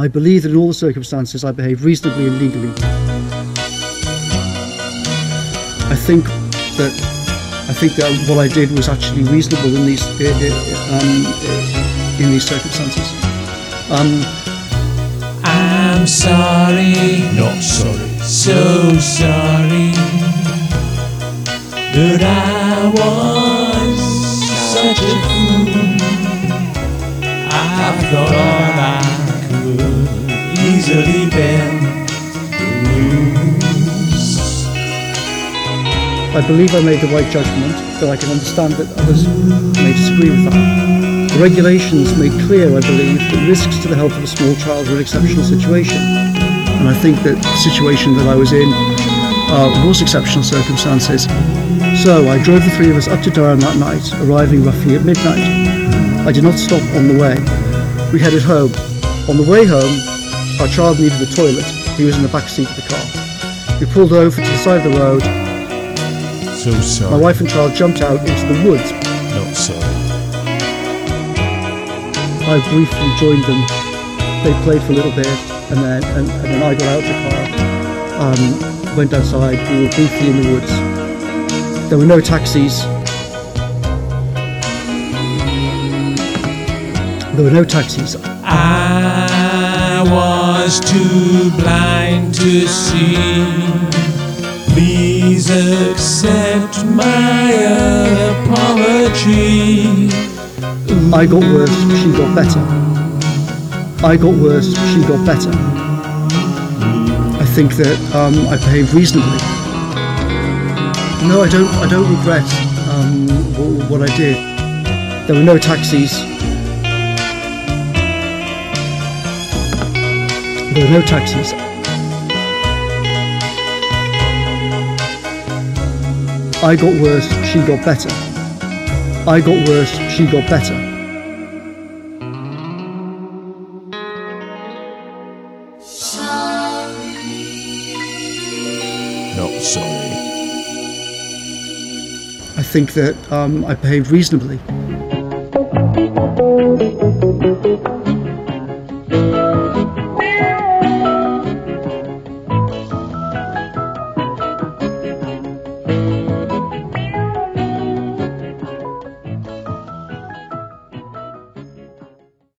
I believe that in all the circumstances I behaved reasonably and legally. I think that what I did was actually reasonable in these circumstances. I'm sorry, not sorry, so sorry that I was such a fool. I thought I could easily bend the rules. I believe I made the right judgment, but I can understand that others may disagree with that. The regulations make clear, I believe, that risks to the health of a small child are an exceptional situation. And I think that the situation that I was in was exceptional circumstances. So I drove the three of us up to Durham that night, arriving roughly at midnight. I did not stop on the way. We headed home. On the way home, our child needed the toilet. He was in the back seat of the car. We pulled over to the side of the road. So sorry. My wife and child jumped out into the woods. Not sorry. I briefly joined them. They played for a little bit, and then I got out of the car, went outside. We were briefly in the woods. There were no taxis. I was too blind to see. Please accept my apology. I got worse, she got better. I got worse, she got better. I think that I behaved reasonably. No, I don't regret what I did. There were no taxis. I got worse, she got better. I got worse, she got better. Not sorry. I think that I behaved reasonably.